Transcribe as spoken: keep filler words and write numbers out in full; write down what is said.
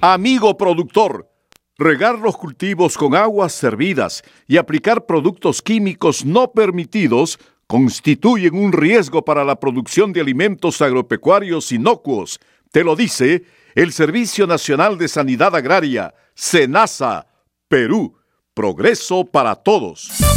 Amigo productor, regar los cultivos con aguas servidas y aplicar productos químicos no permitidos constituyen un riesgo para la producción de alimentos agropecuarios inocuos. Te lo dice el Servicio Nacional de Sanidad Agraria, SENASA, Perú. Progreso para todos.